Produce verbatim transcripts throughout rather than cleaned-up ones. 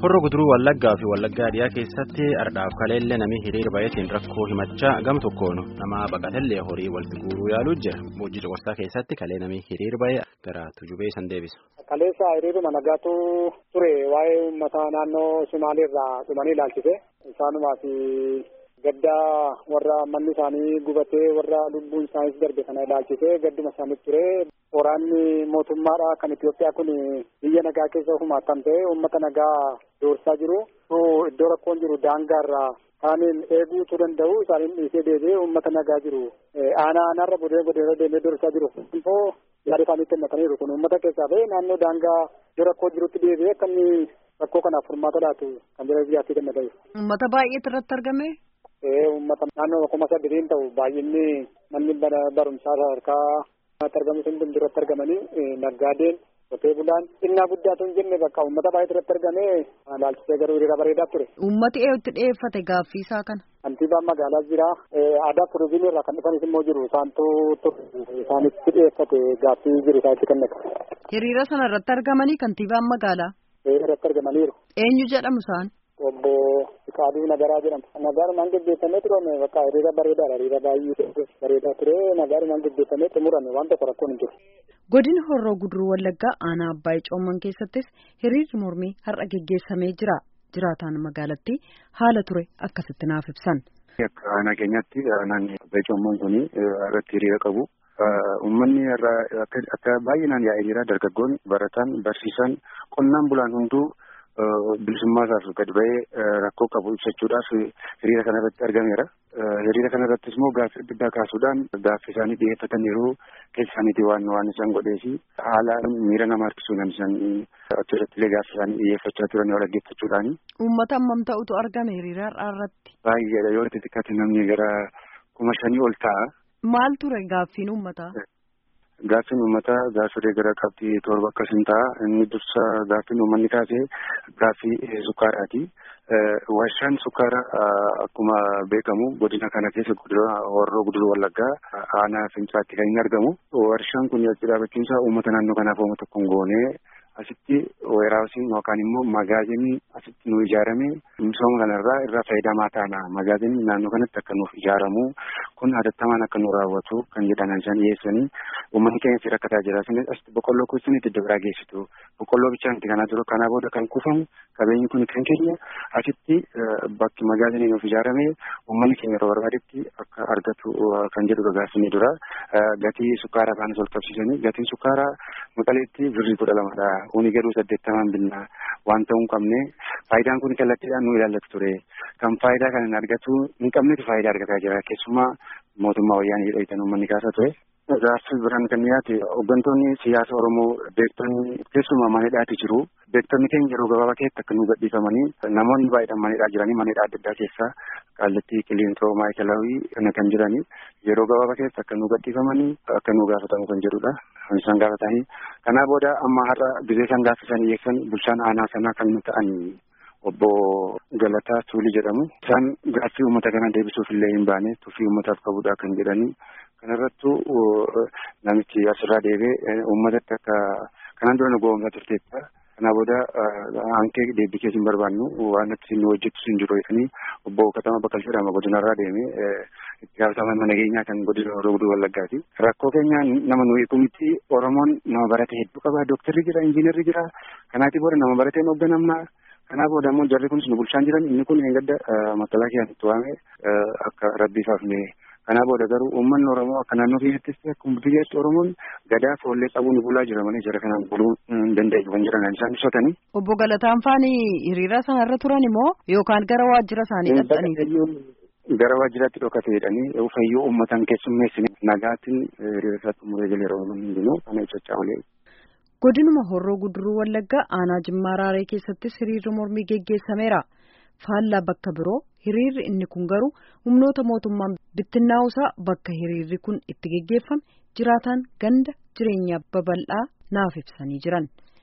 Horroo guduruu Wallaggaa fi Wallaggaa dhiyaa keessatti ardhaaf kaleellee namni hiriira baay'ateen rakkoo himachaa gam tokkoon nama baqatellee horii walitti guuruu yaaluu jira. Boojii Coqorsaa keessatti kalee namni hiriira baay'ee gara tujubee san deebisa. Kaleessa hiriiruma nagaatu ture waa'ee uummata naannoo Sumaaleerraa dhumanii ilaalchise. Isaanumaa fi gaddaa warra manni isaanii gubatee warra lubbuun isaaniis darbe kana ilaalchise gadduma isaaniitti ture. Waraanni mootummaadha kan Itoophiyaa kun biyya nagaa keessa humaatan ta'e uummata nagaa doorsaa jiru. Iddoo rakkoon jiru daangaarraa kaaniin eeguutu danda'u isaaniin dhiisee deebi'ee uummata nagaa jiru. Aanaa aanaarra bodee bodeerra deemee doorsaa jiru. Immoo yaada isaaniitti himmataniiru kun uummata keessaa ba'ee naannoo daangaa iddoo rakkoo jirutti deebi'ee akka inni rakkoo kanaaf furmaata laatu kan jira biyyaatti gammadee. Uummata baay'eetu irratti argame. Uummata naannoo kuma saddeetiin ta'u baay'inni manni barumsaa sadarkaa argamu sun duratti argamanii naggaadeen qotee bulaan xinnaa guddaatu hin jenne bakka uummata baay'ee irratti argamee ilaalchisee garuu hiriira bareedaa ture. Uummati eeyyutti dhiyeeffate gaaffii isaa kana. Kantiibaan magaalaa jira. Aadaa turizimii irraa kan dhufanis immoo jiru isaantu isaanitti dhiyeeffate gaaffii jiru isaanitti kennata. Hiriira sana irratti argamanii kantiibaan magaalaa. Irratti argamaniiru. Eenyu jedhamu isaan? Obbo Fiqaaduu Nagaraa jedhama. Nagaarumaan gaggeeffamee turame bakka hiriira bareedaadha. Hiriira baay'ee bareedaa ture. Nagaarumaan gaggeeffamee xumurame waan tokko rakkoon hin jiru. Godina Horroo Guduruu Wallaggaa aanaa Abbaayee Coomman keessattis hiriirri mormii har'a gaggeessamee jira. Jiraataan magaalattii haala ture akkasitti naaf ibsan. Akka aanaa keenyatti aanaan Abbaayee Coomman kun irratti hiriira qabu. Uummanni akka baay'inaan yaa'ee jira. Dargaggoonni, barataan, barsiisan, qonnaan bulaan hunduu bilisummaa isaaf gad ba'ee rakkoo qabu ibsachuudhaaf hiriira kana irratti argameera. Hiriira kana irrattis immoo gaaffii adda addaa kaasuudhaan gaaffii isaanii dhiyeeffatan yeroo keessa isaaniitii waan waan isaan godheesi haala miira nama harkisuudhaan isaan achirratti illee gaaffii isaanii dhiyeeffachaa turan yoo dhaggeeffachuudhaani. Uummata hammam ta'utu argame hiriira irratti? Baay'eedha yoo xixiqqaate namni gara kuma shanii ol ta'a. Maal ture gaaffiin uummataa? Gaaffiin uummataa gaaffilee gara qabxii torba akkasiin ta'a. Inni dursa gaaffiin uummanni kaasee gaaffii sukkaaraati. Warshaan sukkaara akkuma beekamu godina kana keessa godina Horroo Guduruu Wallaggaa aanaa Fincaatti kan inni argamu. Warshaan kun achi dhaabachuun isaa uummata naannoo kanaaf uummata tokko hin goone. Asitti weeraawusiin yookaan immoo magaazinii asitti nu ijaarame misooma kanarraa irraa fayyadamaa taana. Magaazinii naannoo kanatti akka nuuf ijaaramu kun hatattamaan akka nu raawwatu kan jedhan isaan dhiyeessanii uummanni keenya si rakkataa jira. Isinis asitti boqqolloo kuusin itti biraa geessitu. Boqqolloo bichaan itti kanaa jiru kanaa booda kan kuufamu qabeenyi kun kan keenya asitti bakki magaazinii nuuf ijaarame uummanni keenya yeroo barbaadetti akka argatu kan jedhudha gaaffiin dura. Gatii sukkaaraa faanis ol qabsiisanii gatiin sukkaaraa maqaleetti birrii kudha lamadha. Kuni garuu saddeettamaan binnaa waan ta'uu hin qabne faayidaan kun kallattiidhaan nu ilaallatu ture. Kan faayidaa kana hin argatu hin qabnetu faayidaa argataa jira. Keessumaa mootummaa wayyaanii jedhaman uummanni kaasaa ture. Gaaffii biraan kan dhiyaate hooggantoonni siyaasa Oromoo beektonni keessumaa manidhaati jiru. Beektonni keenya yeroo gabaabaa keessatti akka nu gadhiifamanii namoonni baay'eedhaan manidhaa jiranii manidhaa adda addaa keessaa Qaallitti, Qiliinxoo, Maayikalaawii kana kan jiranii yeroo gabaabaa keessatti akka nu gadhiifamanii akka nu gaafatamu kan jedhudha. Isaan gaafatanii kanaa booda amma har'a gizee isaan gaaffisan dhiyeessan bulchaan aanaa sanaa kan nu ta'an obbo Galataa Tuulii jedhamu. Isaan gaaffii uummata kana deebisuuf illee hin baane tuffii uummataaf qabudha kan jedhanii. Kanarrattu namichi asirraa deebi'ee uummatatti akka kanaan dura nu goomsaa turteetta. Kanaa booda hankee deebii keessa hin barbaannu waan itti nu hojjetu hin jiru jedhanii obbo Katama Bakkal jedhama godinarraa deemee itti gaafataman mana keenyaa kan godina Horroo Guduruu Wallaggaati. Rakkoo keenya nama nu eegumitti Oromoon nama barate hedduu qaba. Dooktarri jira, injiinarri jira. Kanaatiif booda nama barateen hoogganamna. Kanaaf booda immoo jarri kunis nu bulchaan jiran inni kun eeggadda magaalaa keenyatti itti waame akka rabbiif hafne. Kanaaf booda garuu uummanni Oromoo akka naannoo keenyattis akkuma biyyaatti Oromoon gadaa foollee qabuun bulaa jira malee jara kanaan buluu hin danda'u kan jiran isaan ibsatanii. Obbo Galataan faani hiriira sanarra turan immoo yookaan gara waajjira isaanii dhaqxanii? Gara waajjiraatti dhokate jedhanii fayyuu uummataan keessummeessine nagaatiin hiriira isaa xumuree jala yeroo hundinuu kana ibsachaa oole. Godinuma Horroo Guduruu Wallaggaa aanaa Jimmaa Raaree keessattis hiriirri mormii geggeessameera. Faallaa bakka biroo hiriirri inni kun garuu humnoota mootummaan bittinnaa'uusaa bakka hiriirri kun itti geggeeffame jiraataan ganda jireenyaa babal'aa naaf ibsanii jiran.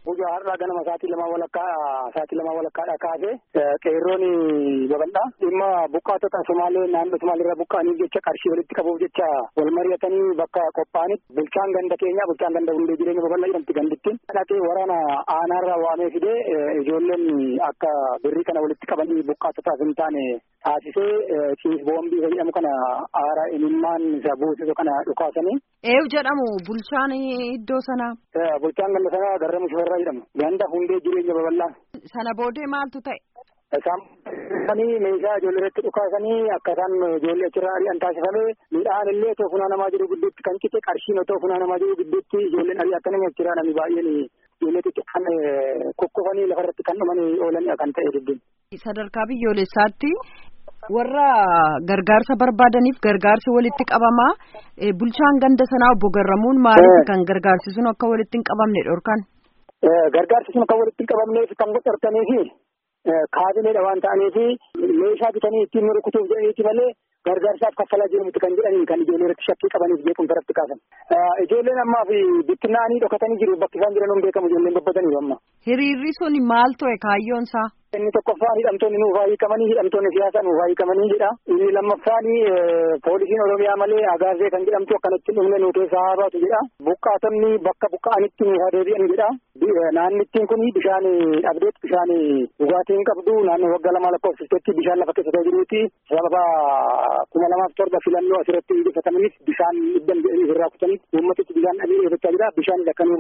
Guyyaa har'aa ganama sa'aatii lama walakkaa sa'aatii lama walakkaadhaa kaasee qeerroon babal'aa dhimma buqqaatota Somaalee naannoo Somaaleerraa buqqaaniif jecha qarshii walitti qabuuf jecha wal mari'atanii bakka qophaa'anitti bulchaan ganda keenyaa bulchaan ganda hundee jireenya babal'aa jedhamti gandittiin dhaqee waraana aanaarraa waamee fidee ijoolleen akka birrii kana walitti qabanii buqqaatotaaf hin taane taasisee ciis boombii jedhamu kana aara imimmaan isa buusisu kana dhukaasanii. Eewu jedhamu bulchaan iddoo sanaa. Bulchaan ganda sanaa Garramuu Shifarraa jedhamu ganda hundee jireenya babal'aa. Sana boodee maaltu ta'e? Isaan meeshaa ijoollee irratti dhukaasanii akka isaan ijoollee achirraa ari'an taasifamee midhaan illee otoo funaanamaa jiru gidduutti kan cite qarshiin otoo funaanamaa jiru gidduutti ijoolleen ari'atanii achirraa namni baay'een ijoollee xixiqqaan kokkofanii lafarratti kan dhumanii oolan kan ta'e dubbiin. Sadarkaa biyyoolessaatti warra gargaarsa barbaadaniif gargaarsi walitti qabamaa bulchaan ganda sanaa obbo Garramuun maaliif kan gargaarsi sun akka walitti hin qabamne dhorkan? Gargaarsi sun akka walitti hin qabamneef kan godhartaniifi kaabineedha waan ta'aniifi meeshaa bitanii ittiin rukutuuf jedhaniiti malee gargaarsaaf kaffalaa jirutti kan jedhanii kan ijoollee irratti shakkii qabaniif jeequmsa irratti kaasan. Ijoolleen ammaa fi bittinnaanii dhokatanii jiru bakki isaan jiran hin beekamu ijoolleen babbataniiru amma. Hiriirri sun maal ta'e kaayyoon isaa? Inni tokkoffaan hidhamtoonni nuuf haa hiikamanii hidhamtoonni siyaasaa nuuf haa hiikamanii jedha. Inni lammaffaan poolisiin Oromiyaa malee Agaazee kan jedhamtu akkanatti dhumne nu keessaa haa baatu jedha. Buqqaatonni bakka buqqa'anitti nuuf haa deebi'an jedha. Naannittiin kun bishaan dhabdeet bishaan dhugaatii hin qabdu naannoo waggaa lama lakkoofsiftetti bishaan lafa keessa jiruuti sababa kuma lamaaf torba filannoo asirratti gaggeeffatamaniif bishaan dhibban jedhanii irraa kutanii uummatichi bishaan dhabee eeggachaa jira. Bishaan akkanuu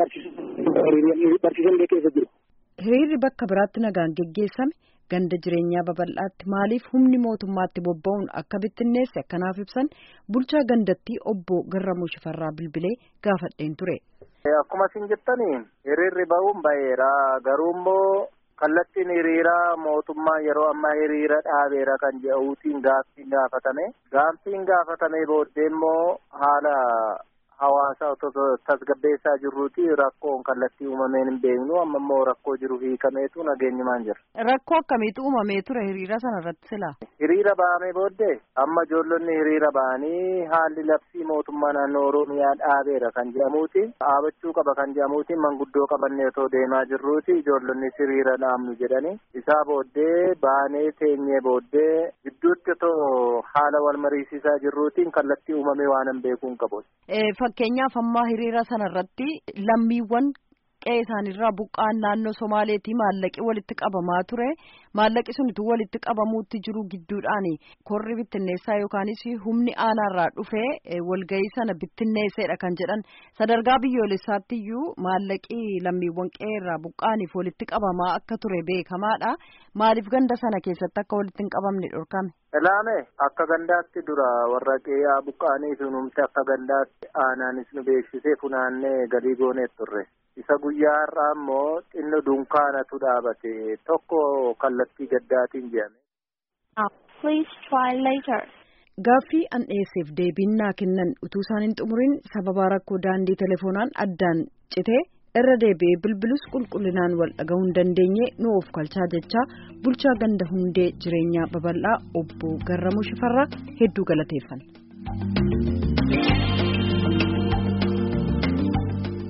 barsiisan keessa jiru. Hiriirri bakka biraatti nagaan geggeessame ganda jireenyaa babal'aatti maaliif humni mootummaatti bobba'uun akka bittinneesse akkanaaf ibsan bulchaa gandattii obbo Garramuu Shifarraa bilbilee gaafadheen ture. Akkuma isin jettanii hiriirri ba'uun baheera garuu immoo kallattiin hiriiraa mootummaa yeroo ammaa hiriira dhaabeera kan jedhuutiin gaaffiin gaafatame gaaffiin gaafatame booddee immoo haala hawaasa otoo tasgabbeessaa jirruuti rakkoon kallattii uumameen hin beeknu amma immoo rakkoo jiru hiikameetu nageenyumaan jira. Rakkoo akkamiitu uumamee ture hiriira sana irratti silaa? Hiriira ba'amee booddee amma ijoollonni hiriira ba'anii haalli labsii mootummaa naannoo Oromiyaa dhaabeera kan jedhamuuti dhaabachuu qaba kan jedhamuuti manguddoo qabannee otoo deemaa jirruuti ijoollonni hiriira dhaabnu jedhanii isaa booddee baanee teenyee booddee gidduutti otoo haala wal mariisisaa jirruutiin kallattii uumamee waan hin beekuun qabu. Fakkeenyaaf ammaa hiriira sana irratti lammiiwwan qe'ee isaaniirraa buqqaan naannoo Somaaleetii maallaqi walitti qabamaa ture. Maallaqi sunitu walitti qabamuutti jiru gidduudhaan korri bittinneessaa yookaanis humni aanaarraa dhufee walgahii sana bittinneesseedha kan jedhan sadarkaa biyyoolessaatti iyyuu maallaqi lammiiwwan qe'eerraa buqqaaniif walitti qabamaa akka ture beekamaadha. Maaliif ganda sana keessatti akka walitti hin qabamne dhorkame? Ilaame akka gandaatti dura warra qe'ee buqqaanii sunumte akka gandaatti aanaanis nu beeksisee funaannee galii goonee turre. Isa guyyaa har'aa immoo xinno dunkaanatu dhaabate tokko kallattii gaddaatiin jedhame. Please try later. Gaaffii an dhiyeesseef deebiin naa kennan utuu isaan hin xumurin sababa rakkoo daandii telefoonaan addaan citee irra deebi'ee bilbilus qulqullinaan wal dhaga'uu hin dandeenye nu of kalchaa jechaa bulchaa ganda hundee jireenyaa babal'aa obbo Garramuu Shifarraa hedduu galateeffanna.